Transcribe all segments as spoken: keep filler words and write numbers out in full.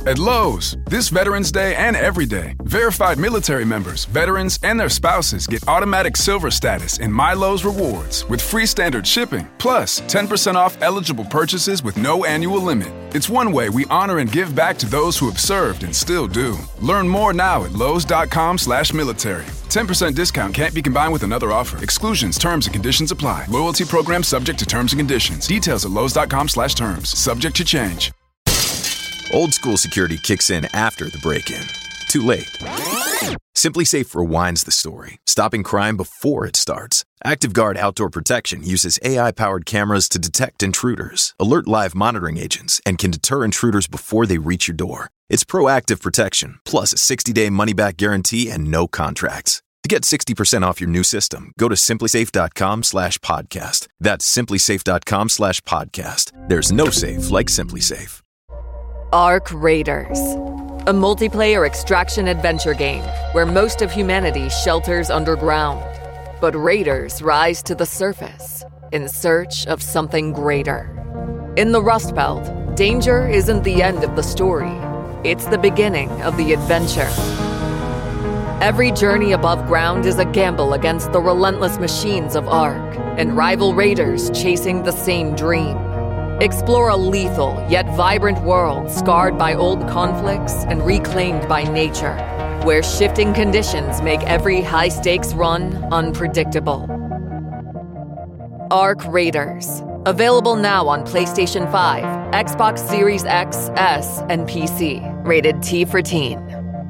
At Lowe's, this Veterans Day and every day, verified military members, veterans, and their spouses get automatic silver status in My Lowe's Rewards with free standard shipping, plus ten percent off eligible purchases with no annual limit. It's one way we honor and give back to those who have served and still do. Learn more now at lowes.com slash military. ten percent discount can't be combined with another offer. Exclusions, terms, and conditions apply. Loyalty program subject to terms and conditions. Details at lowes.com slash terms. Subject to change. Old school security kicks in after the break-in. Too late. SimpliSafe rewinds the story, stopping crime before it starts. ActiveGuard Outdoor Protection uses A I-powered cameras to detect intruders, alert live monitoring agents, and can deter intruders before they reach your door. It's proactive protection, plus a sixty-day money-back guarantee and no contracts. To get sixty percent off your new system, go to simplisafe.com slash podcast. That's simplisafe.com slash podcast. There's no safe like SimpliSafe. Ark Raiders, a multiplayer extraction adventure game where most of humanity shelters underground. But raiders rise to the surface in search of something greater. In the Rust Belt, danger isn't the end of the story. It's the beginning of the adventure. Every journey above ground is a gamble against the relentless machines of Ark and rival raiders chasing the same dream. Explore a lethal yet vibrant world scarred by old conflicts and reclaimed by nature, where shifting conditions make every high-stakes run unpredictable. Ark Raiders. Available now on PlayStation five, Xbox Series X, S, and P C. Rated T for Teen.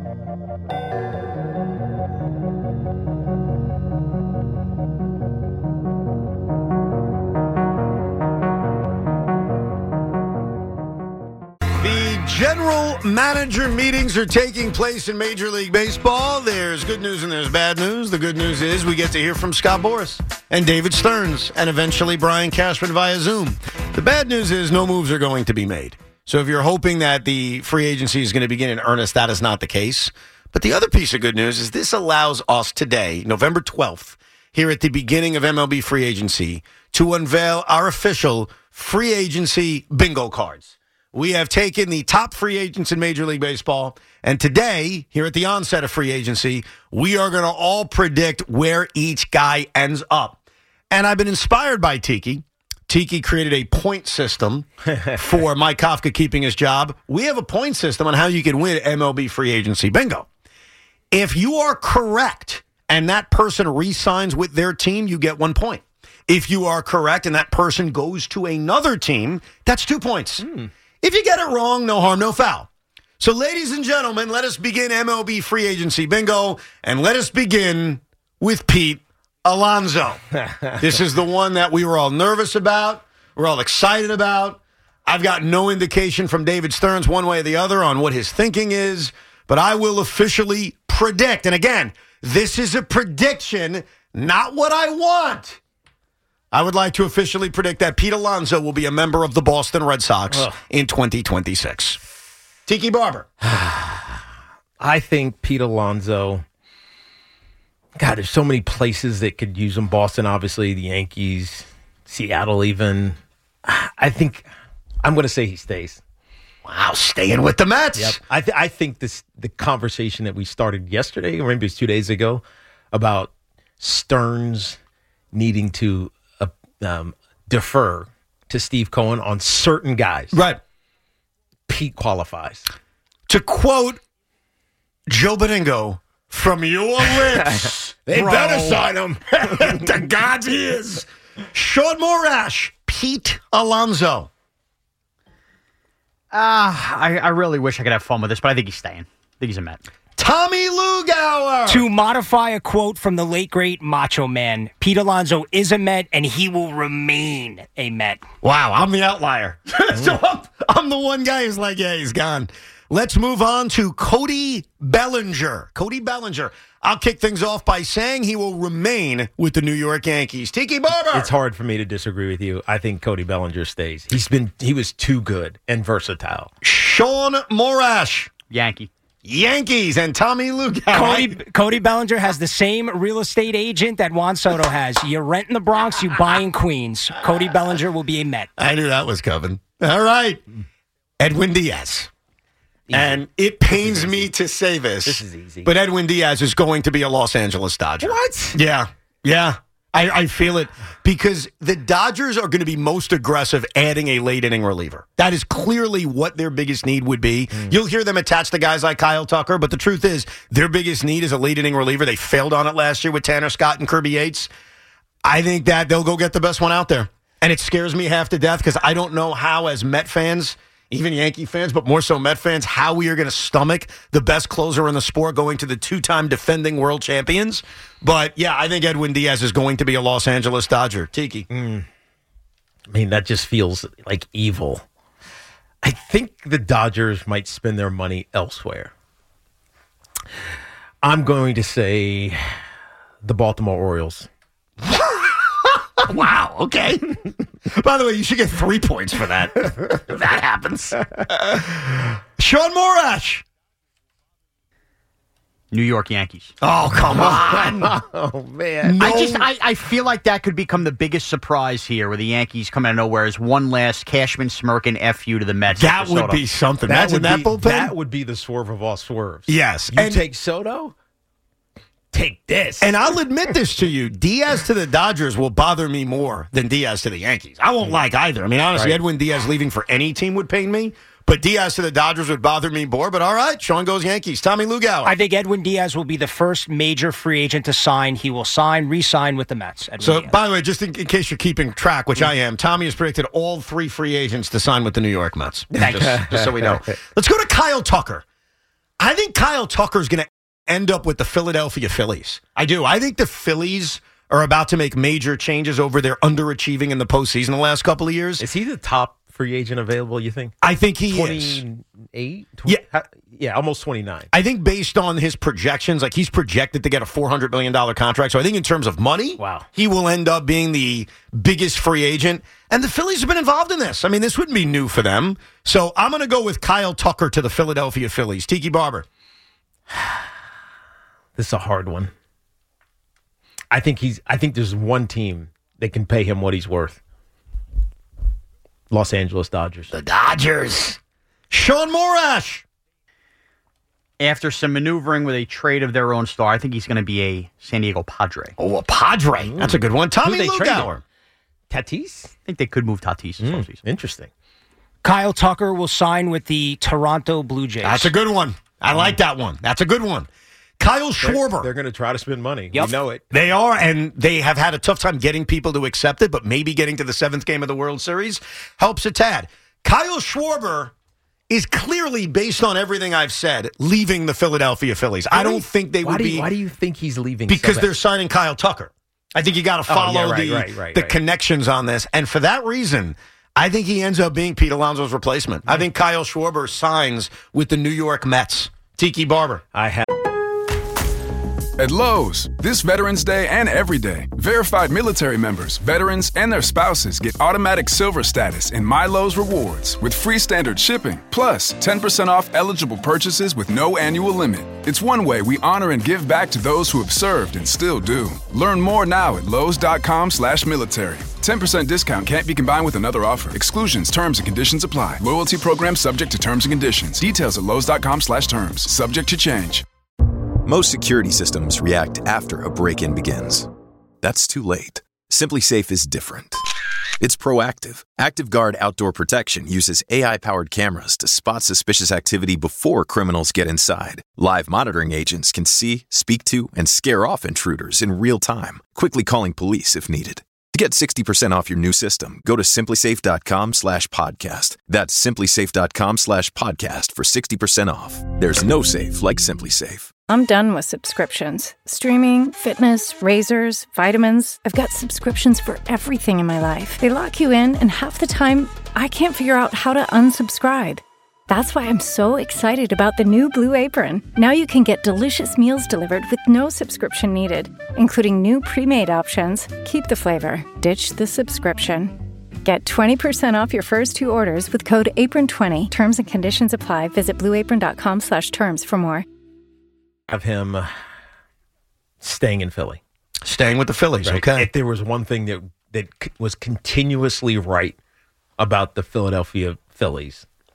General manager meetings are taking place in Major League Baseball. There's good news and there's bad news. The good news is we get to hear from Scott Boras and David Stearns and eventually Brian Cashman via Zoom. The bad news is no moves are going to be made. So if you're hoping that the free agency is going to begin in earnest, that is not the case. But the other piece of good news is this allows us today, November twelfth, here at the beginning of M L B free agency, to unveil our official free agency bingo cards. We have taken the top free agents in Major League Baseball, and today, here at the onset of free agency, we are going to all predict where each guy ends up. And I've been inspired by Tiki. Tiki created a point system for Mike Kafka keeping his job. We have a point system on how you can win M L B free agency bingo. If you are correct and that person re-signs with their team, you get one point. If you are correct and that person goes to another team, that's two points. Mm. If you get it wrong, no harm, no foul. So, ladies and gentlemen, let us begin M L B free agency bingo, and let us begin with Pete Alonso. This is the one that we were all nervous about, we're all excited about. I've got no indication from David Stearns one way or the other on what his thinking is, but I will officially predict. And again, this is a prediction, not what I want. I would like to officially predict that Pete Alonso will be a member of the Boston Red Sox Ugh. in twenty twenty-six. Tiki Barber. I think Pete Alonso, God, there's so many places that could use him. Boston, obviously, the Yankees, Seattle even. I think I'm going to say he stays. Wow, staying with the Mets. Yep. I, th- I think this the conversation that we started yesterday, or maybe it was two days ago, about Stearns needing to Um, defer to Steve Cohen on certain guys. Right. Pete qualifies. To quote Joe Beningo, from your lips, they bro. better sign him. The God's ears. Sean Morash, Pete Alonso. Uh, I, I really wish I could have fun with this, but I think he's staying. I think he's a Met. Tommy Lugauer. To modify a quote from the late, great Macho Man, Pete Alonso is a Met, and he will remain a Met. Wow, I'm the outlier. so I'm, I'm the one guy who's like, yeah, he's gone. Let's move on to Cody Bellinger. Cody Bellinger. I'll kick things off by saying he will remain with the New York Yankees. Tiki Barber. It's hard for me to disagree with you. I think Cody Bellinger stays. He's been he was too good and versatile. Sean Morash. Yankee. Yankees and Tommy Lugauer. Cody, Cody Bellinger has the same real estate agent that Juan Soto has. You rent in the Bronx, you buy in Queens. Cody Bellinger will be a Met. I knew that was coming. All right. Edwin Diaz. And it pains me to say this. This is easy. But Edwin Diaz is going to be a Los Angeles Dodger. What? Yeah. Yeah. I, I feel it because the Dodgers are going to be most aggressive adding a late inning reliever. That is clearly what their biggest need would be. Mm. You'll hear them attach to guys like Kyle Tucker, but the truth is their biggest need is a late inning reliever. They failed on it last year with Tanner Scott and Kirby Yates. I think that they'll go get the best one out there. And it scares me half to death because I don't know how, as Met fans, even Yankee fans, but more so Met fans, how we are going to stomach the best closer in the sport going to the two-time defending world champions. But, yeah, I think Edwin Diaz is going to be a Los Angeles Dodger. Tiki. Mm. I mean, that just feels like evil. I think the Dodgers might spend their money elsewhere. I'm going to say the Baltimore Orioles. Wow, okay. By the way, you should get three points for that. If that happens. Sean Morash. New York Yankees. Oh, come on. Oh, man. No. I just, I, I feel like that could become the biggest surprise here where the Yankees come out of nowhere as one last Cashman smirking F you to the Mets. That would be something. That Imagine would that be, bullpen. That would be the swerve of all swerves. Yes. You and, take Soto? Take this. And I'll admit this to you. Diaz to the Dodgers will bother me more than Diaz to the Yankees. I won't like either. I mean, honestly, Right. Edwin Diaz leaving for any team would pain me. But Diaz to the Dodgers would bother me more. But all right, Sean goes Yankees. Tommy Lugauer. I think Edwin Diaz will be the first major free agent to sign. He will sign, re-sign with the Mets. Edwin So, Diaz. by the way, just in, in case you're keeping track, which I am, Tommy has predicted all three free agents to sign with the New York Mets. Just, just so we know. Let's go to Kyle Tucker. I think Kyle Tucker is going to end up with the Philadelphia Phillies. I do. I think the Phillies are about to make major changes over their underachieving in the postseason the last couple of years. Is he the top free agent available, you think? I think he is. twenty-eight? Yeah. Yeah, almost twenty-nine. I think based on his projections, like he's projected to get a four hundred million dollars contract. So I think in terms of money, Wow. he will end up being the biggest free agent. And the Phillies have been involved in this. I mean, this wouldn't be new for them. So I'm going to go with Kyle Tucker to the Philadelphia Phillies. Tiki Barber. This is a hard one. I think he's. I think there's one team that can pay him what he's worth. Los Angeles Dodgers. The Dodgers. Sean Morash. After some maneuvering with a trade of their own star, I think he's going to be a San Diego Padre. Oh, a Padre. That's a good one. Tommy Who'd they trade Lugauer. him? Tatis? I think they could move Tatis this Mm, offseason. interesting. Kyle Tucker will sign with the Toronto Blue Jays. That's a good one. I like that one. That's a good one. Kyle Schwarber. They're, they're going to try to spend money. Yep. We know it. They are, and they have had a tough time getting people to accept it, but maybe getting to the seventh game of the World Series helps a tad. Kyle Schwarber is clearly, based on everything I've said, leaving the Philadelphia Phillies. I don't think they why would do be. you, Why do you think he's leaving? Because so they're signing Kyle Tucker. I think you got to follow Oh, yeah, right, the, right, right, the right. connections on this. And for that reason, I think he ends up being Pete Alonso's replacement. I think Kyle Schwarber signs with the New York Mets. Tiki Barber. I have. At Lowe's, this Veterans Day and every day, verified military members, veterans, and their spouses get automatic silver status in My Lowe's Rewards with free standard shipping, plus ten percent off eligible purchases with no annual limit. It's one way we honor and give back to those who have served and still do. Learn more now at lowes.com slash military. ten percent discount can't be combined with another offer. Exclusions, terms, and conditions apply. Loyalty program subject to terms and conditions. Details at lowes.com slash terms. Subject to change. Most security systems react after a break-in begins. That's too late. Simply Safe is different. It's proactive. ActiveGuard Outdoor Protection uses A I-powered cameras to spot suspicious activity before criminals get inside. Live monitoring agents can see, speak to, and scare off intruders in real time, quickly calling police if needed. To get sixty percent off your new system, go to simplysafe.com slash podcast. That's simplysafe.com slash podcast for sixty percent off. There's no safe like Simply Safe. I'm done with subscriptions. Streaming, fitness, razors, vitamins. I've got subscriptions for everything in my life. They lock you in, and half the time, I can't figure out how to unsubscribe. That's why I'm so excited about the new Blue Apron. Now you can get delicious meals delivered with no subscription needed, including new pre-made options. Keep the flavor, ditch the subscription. Get twenty percent off your first two orders with code apron twenty. Terms and conditions apply. Visit blueapron.com slash terms for more. Have him uh, staying in Philly. Staying with the Phillies, Right? okay. If there was one thing that that c- was continuously right about the Philadelphia Phillies,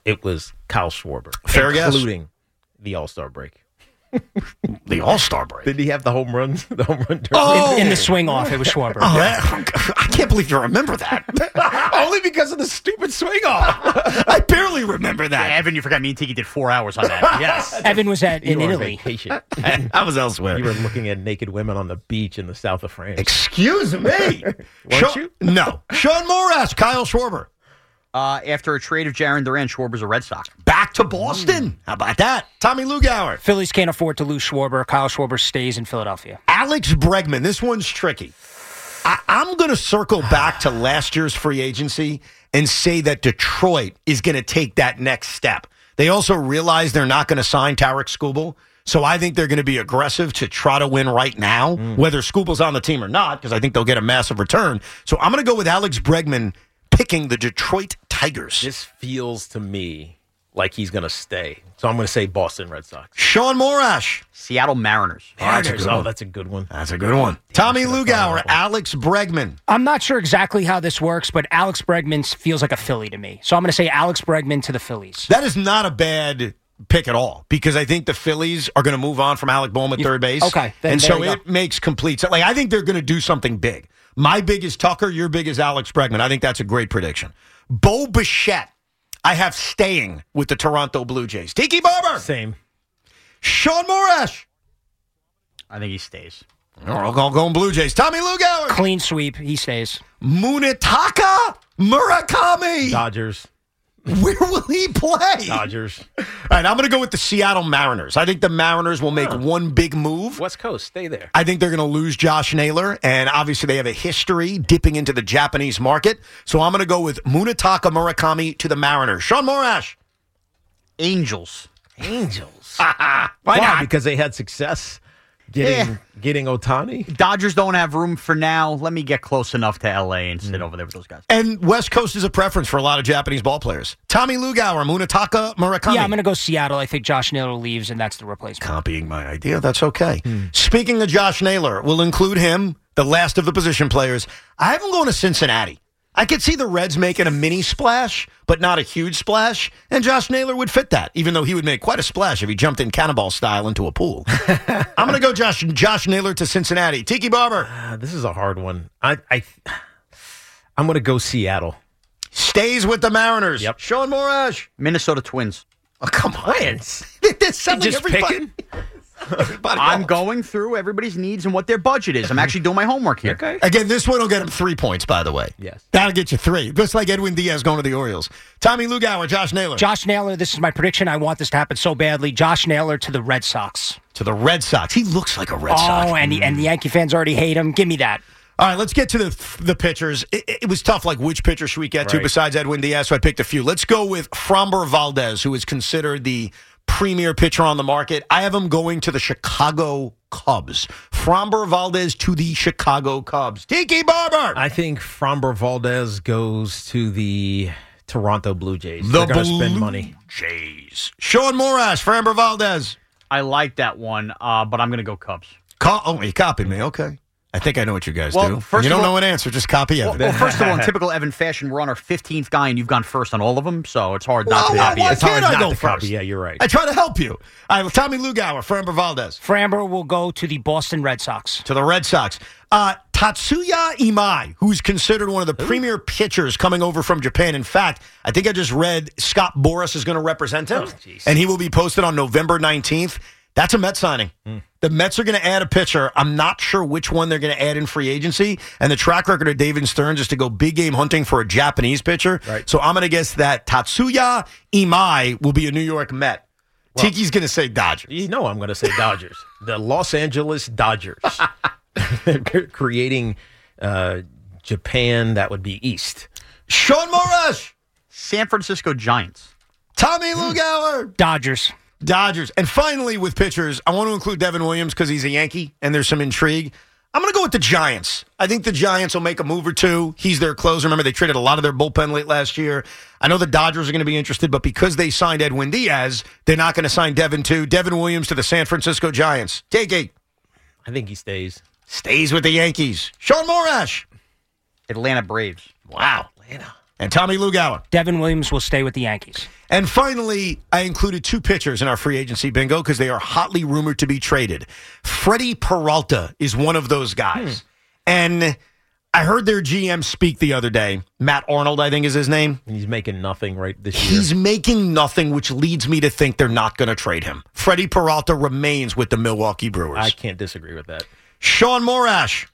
it was Kyle Schwarber. Fair guess. Including the All-Star break. The All-Star break. Did he have the home runs? The home run derby? Oh! In the swing off, it was Schwarber. Oh, that, I can't believe you remember that. Only because of the stupid swing off. I barely remember that. Evan, you forgot me and Tiki did four hours on that. Yes. Evan was at You in were on Italy. vacation. I was elsewhere. You were looking at naked women on the beach in the south of France. Excuse me. Weren't Sha- you? No. Sean Morash, Kyle Schwarber. Uh, after a trade of Jarren Duran, Schwarber's a Red Sox. Back to Boston. How about that? Tommy Lugauer. Phillies can't afford to lose Schwarber. Kyle Schwarber stays in Philadelphia. Alex Bregman. This one's tricky. I- I'm going to circle back to last year's free agency and say that Detroit is going to take that next step. They also realize they're not going to sign Tarek Skubal, so I think they're going to be aggressive to try to win right now, mm. whether Skubal's on the team or not, because I think they'll get a massive return. So I'm going to go with Alex Bregman picking the Detroit Tigers. This feels to me like he's going to stay. So I'm going to say Boston Red Sox. Sean Morash. Seattle Mariners. Mariners. That's a good Oh, one. that's a good one. That's a good one. Tommy Lugauer, Alex Bregman. I'm not sure exactly how this works, but Alex Bregman feels like a Philly to me. So I'm going to say Alex Bregman to the Phillies. That is not a bad pick at all, because I think the Phillies are going to move on from Alec Boehm at third base. Okay, then and there so you go. it makes complete sense. Like, I think they're going to do something big. My big is Tucker. Your big is Alex Bregman. I think that's a great prediction. Bo Bichette, I have staying with the Toronto Blue Jays. Tiki Barber. Same. Sean Morash. I think he stays. All right, going Blue Jays. Tommy Lugauer. Clean sweep. He stays. Munetaka Murakami. Dodgers. Where will he play? Dodgers. All right, I'm going to go with the Seattle Mariners. I think the Mariners will make Huh. one big move. West Coast. Stay there. I think they're going to lose Josh Naylor, and obviously they have a history dipping into the Japanese market. So I'm going to go with Munetaka Murakami to the Mariners. Sean Morash. Angels. Angels. Why Why? not? Because they had success getting Yeah. getting Ohtani. Dodgers don't have room for now. Let me get close enough to L A and sit over there with those guys. And West Coast is a preference for a lot of Japanese ball players. Tommy Lugauer, Munetaka Murakami. Yeah, I'm going to go Seattle. I think Josh Naylor leaves, and that's the replacement. Copying my idea. That's okay. Speaking of Josh Naylor, we'll include him, the last of the position players. I have him going to Cincinnati. I could see the Reds making a mini splash, but not a huge splash, and Josh Naylor would fit that, even though he would make quite a splash if he jumped in cannonball style into a pool. I'm going to go Josh Josh Naylor to Cincinnati. Tiki Barber. Uh, this is a hard one. I, I I'm going to go Seattle. Stays with the Mariners. Yep. Sean Morash. Minnesota Twins. Oh, come on. Twins. They're selling Just everybody. picking. everybody I'm else. going through everybody's needs and what their budget is. I'm actually doing my homework here. Okay. Again, this one will get him three points, by the way. Yes. That'll get you three. Just like Edwin Diaz going to the Orioles. Tommy Lugauer, Josh Naylor. Josh Naylor, this is my prediction. I want this to happen so badly. Josh Naylor to the Red Sox. To the Red Sox. He looks like a Red Oh, Sox. and the, and the Yankee fans already hate him. Give me that. All right, let's get to the the pitchers. It, it was tough, like which pitcher should we get to Right. besides Edwin Diaz, so I picked a few. Let's go with Framber Valdez, who is considered the premier pitcher on the market. I have him going to the Chicago Cubs. Framber Valdez to the Chicago Cubs. Tiki Barber. I think Framber Valdez goes to the Toronto Blue Jays. The They're going to Blue spend money. Jays. Sean Morash, Framber Valdez. I like that one, uh, but I'm going to go Cubs. Co- oh, he copied me. Okay. I think I know what you guys Well, do. first you of don't all- know an answer, just copy Well, Evan. well, first of all, in typical Evan fashion, we're on our fifteenth guy, and you've gone first on all of them, so it's hard not Well, to why- copy why it. It's hard can't I not go to copy. first? Yeah, you're right. I try to help you. All right, Tommy Lugauer, Framber Valdez. Framber will go to the Boston Red Sox. To the Red Sox. Uh, Tatsuya Imai, who's considered one of the premier pitchers coming over from Japan. In fact, I think I just read Scott Boras is going to represent him, Oh, jeez. and he will be posted on November nineteenth. That's a Mets signing. Mm. The Mets are going to add a pitcher. I'm not sure which one they're going to add in free agency. And the track record of David Stearns is to go big game hunting for a Japanese pitcher. Right. So I'm going to guess that Tatsuya Imai will be a New York Met. Tiki's going to say Dodgers. You know I'm going to say Dodgers. The Los Angeles Dodgers. They're creating uh, Japan. That would be East. Sean Morash, San Francisco Giants. Tommy Lugauer. Dodgers. Dodgers. And finally, with pitchers, I want to include Devin Williams because he's a Yankee and there's some intrigue. I'm going to go with the Giants. I think the Giants will make a move or two. He's their closer. Remember, they traded a lot of their bullpen late last year. I know the Dodgers are going to be interested, but because they signed Edwin Diaz, they're not going to sign Devin too. Devin Williams to the San Francisco Giants. Take it. I think he stays. Stays with the Yankees. Sean Morash. Atlanta Braves. Wow. Atlanta. And Tommy Lugauer. Devin Williams will stay with the Yankees. And finally, I included two pitchers in our free agency bingo because they are hotly rumored to be traded. Freddie Peralta is one of those guys. Hmm. And I heard their G M speak the other day. Matt Arnold, I think is his name. And he's making nothing right this year. He's making nothing, which leads me to think they're not going to trade him. Freddie Peralta remains with the Milwaukee Brewers. I can't disagree with that. Sean Morash.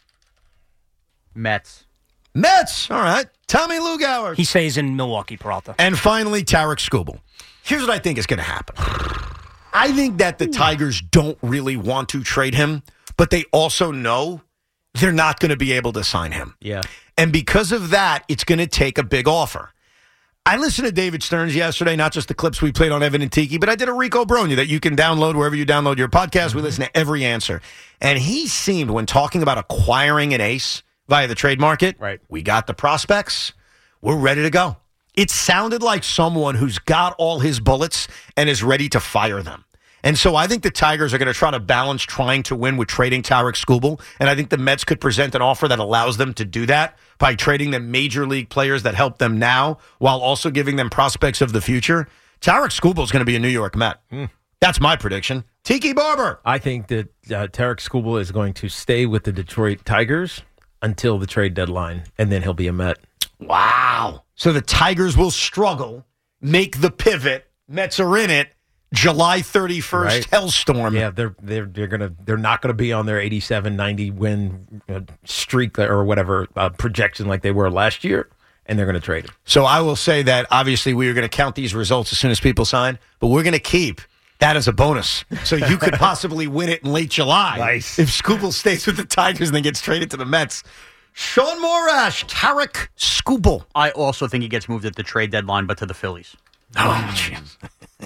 Mets. Mets. All right. Tommy Lugauer. He stays in Milwaukee, Peralta. And finally, Tarek Skubal. Here's what I think is going to happen. I think that the Tigers don't really want to trade him, but they also know they're not going to be able to sign him. Yeah. And because of that, it's going to take a big offer. I listened to David Stearns yesterday, not just the clips we played on Evan and Tiki, but I did a Rico Bronya that you can download wherever you download your podcast. Mm-hmm. We listen to every answer. And he seemed, when talking about acquiring an ace via the trade market, right. We got the prospects. We're ready to go. It sounded like someone who's got all his bullets and is ready to fire them. And so I think the Tigers are going to try to balance trying to win with trading Tarek Skubal. And I think the Mets could present an offer that allows them to do that by trading them major league players that help them now while also giving them prospects of the future. Tarek Skubal is going to be a New York Met. Mm. That's my prediction. Tiki Barber. I think that uh, Tarek Skubal is going to stay with the Detroit Tigers until the trade deadline, and then he'll be a Met. Wow. So the Tigers will struggle, make the pivot. Mets are in it. July thirty-first, right. Hellstorm. Yeah, they're they're they're gonna they're not gonna be on their eighty-seven ninety win uh, streak or whatever uh, projection like they were last year, and they're gonna trade him. So I will say that obviously we are going to count these results as soon as people sign, but we're going to keep that as a bonus. So you could possibly win it in late July. Nice. If Skubal stays with the Tigers and then gets traded to the Mets. Sean Morash, Tarek Skubal. I also think he gets moved at the trade deadline, but to the Phillies. Oh, jeez.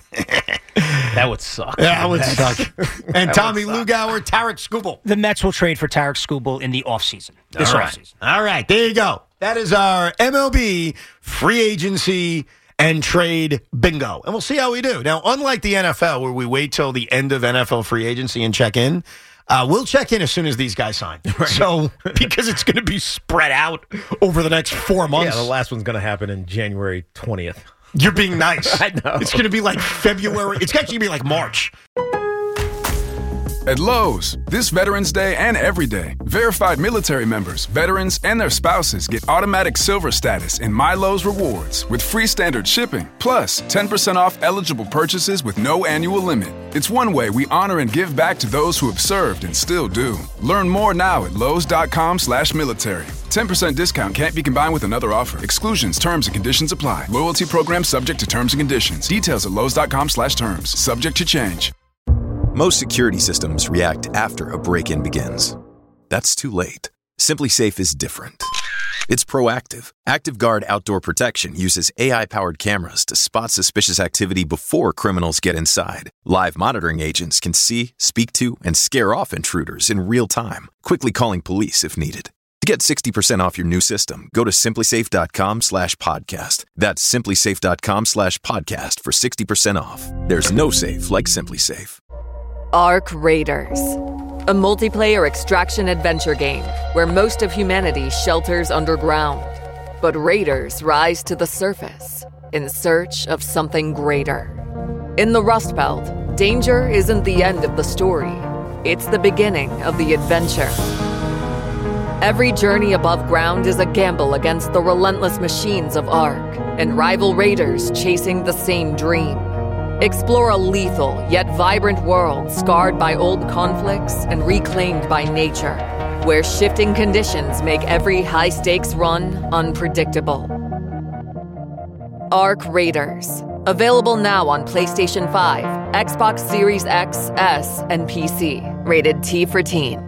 That would suck. Yeah, that would suck. And Tommy Lugauer, Tarek Skubal. The Mets will trade for Tarek Skubal in the offseason. This All right. offseason. All right, there you go. That is our M L B free agency and trade bingo. And we'll see how we do. Now, unlike the N F L, where we wait till the end of N F L free agency and check in, uh, we'll check in as soon as these guys sign. Right. So, because it's going to be spread out over the next four months. Yeah, the last one's going to happen in January twentieth. You're being nice. I know. It's going to be like February. It's actually going to be like March. At Lowe's, this Veterans Day and every day, verified military members, veterans, and their spouses get automatic silver status in My Lowe's Rewards with free standard shipping, plus ten percent off eligible purchases with no annual limit. It's one way we honor and give back to those who have served and still do. Learn more now at lowes.com slash military. ten percent discount can't be combined with another offer. Exclusions, terms, and conditions apply. Loyalty program subject to terms and conditions. Details at lowes.com slash terms. Subject to change. Most security systems react after a break-in begins. That's too late. SimpliSafe is different. It's proactive. ActiveGuard Outdoor Protection uses A I-powered cameras to spot suspicious activity before criminals get inside. Live monitoring agents can see, speak to, and scare off intruders in real time, quickly calling police if needed. To get sixty percent off your new system, go to simplisafe.com slash podcast. That's simplisafe.com slash podcast for sixty percent off. There's no safe like SimpliSafe. Arc Raiders, a multiplayer extraction adventure game where most of humanity shelters underground. But raiders rise to the surface in search of something greater. In the Rust Belt, danger isn't the end of the story. It's the beginning of the adventure. Every journey above ground is a gamble against the relentless machines of Arc and rival raiders chasing the same dream. Explore a lethal yet vibrant world scarred by old conflicts and reclaimed by nature, where shifting conditions make every high-stakes run unpredictable. Arc Raiders. Available now on PlayStation five, Xbox Series X, S, and P C. Rated T for Teen.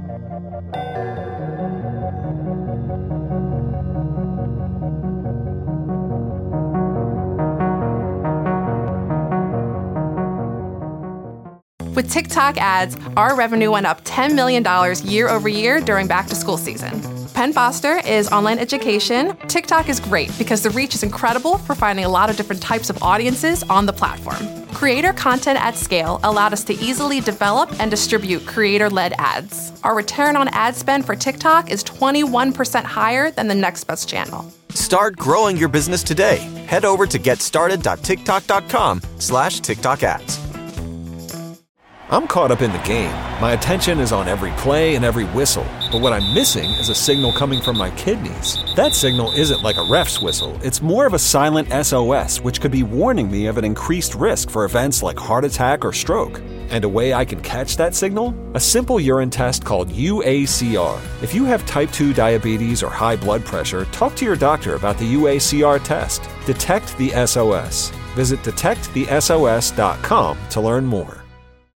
With TikTok ads, our revenue went up ten million dollars year over year during back-to-school season. Penn Foster is online education. TikTok is great because the reach is incredible for finding a lot of different types of audiences on the platform. Creator content at scale allowed us to easily develop and distribute creator-led ads. Our return on ad spend for TikTok is twenty-one percent higher than the next best channel. Start growing your business today. Head over to getstarted.tiktok.com slash TikTok ads. I'm caught up in the game. My attention is on every play and every whistle. But what I'm missing is a signal coming from my kidneys. That signal isn't like a ref's whistle. It's more of a silent S O S, which could be warning me of an increased risk for events like heart attack or stroke. And a way I can catch that signal? A simple urine test called U A C R. If you have type two diabetes or high blood pressure, talk to your doctor about the U A C R test. Detect the S O S. Visit detect the S O S dot com to learn more.